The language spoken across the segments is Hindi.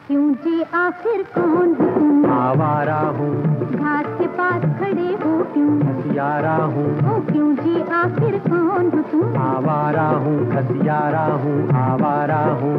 क्यों जी आखिर कौन हो तुम? आवारा हूँ। घास के पास खड़े हो क्यों? खसियारा हूँ। ओ क्यों जी आखिर कौन हो तुम? आवारा हूँ, खसियारा हूँ, आवारा हूँ।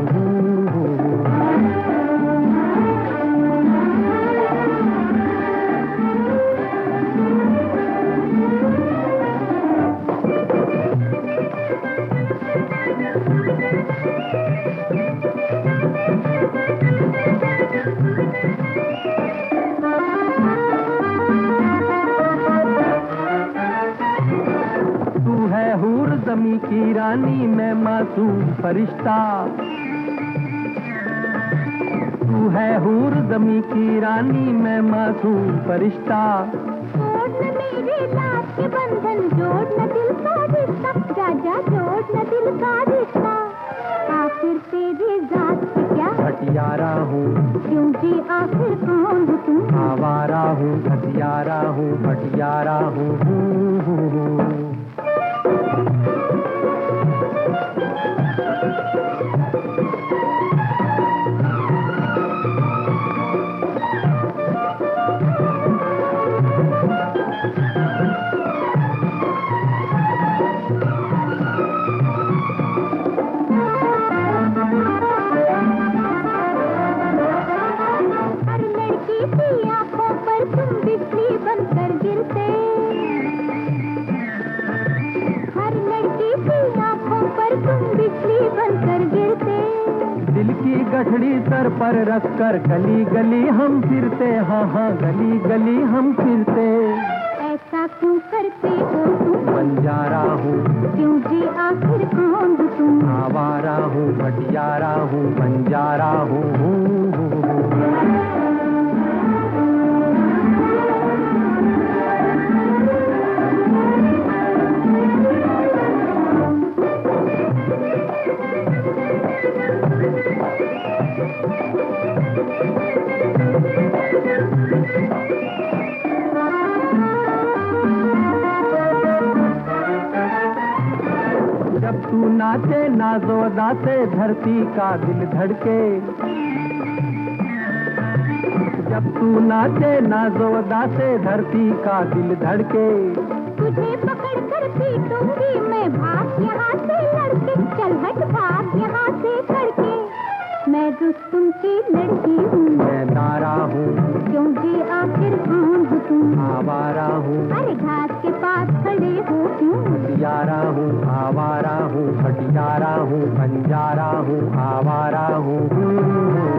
तू है हूर ज़मीं की रानी, मैं मासूम फरिश्ता। तू है हूर ज़मीं की रानी, मैं मासूम फरिश्ता। जोड़ न मेरे साथ के बंधन, जोड़ न दिल का रिश्ता, जा जा जोड़ न दिल का रिश्ता। आखिर तेरी जात से क्या? हटियारा हूँ। क्यों जी आखिर कौन हो तुम? आवारा हूँ, खसियारा हूँ, हटियारा हूँ। हर लड़की की आंखों पर तुम बिजली बनकर गिरते। हर लड़की की आंखों पर तुम बिजली बनकर गिरते। दिल की गठड़ी सर पर रखकर गली गली हम फिरते। हाँ हाँ, गली गली हम फिरते। ऐसा क्यों करते हो तुम? बंजारा हूँ। क्यों जी आखिर कौन हो तुम? आवारा हूँ, हटियारा हूँ, बंजारा हूँ। जब तू नाचे नाज़ोदा से धरती का दिल धड़के। जब तू नाचे नाज़ोदा से धरती का दिल धड़के। तुझे पकड़ कर पीटूंगी मैं, भाग यहाँ से लड़के। चल हट भाग यहाँ से करके। मैं रुस्तुम की लड़की हूँ। मैं दारा हूँ। क्यों जी आखिर कौन हो तुम? आवारा हूँ। अरे घास के पास खड़े हो क्यों? खसियारा हूँ, आवारा हूँ, हटियारा हूँ, बंजारा हूँ, आवारा हूँ।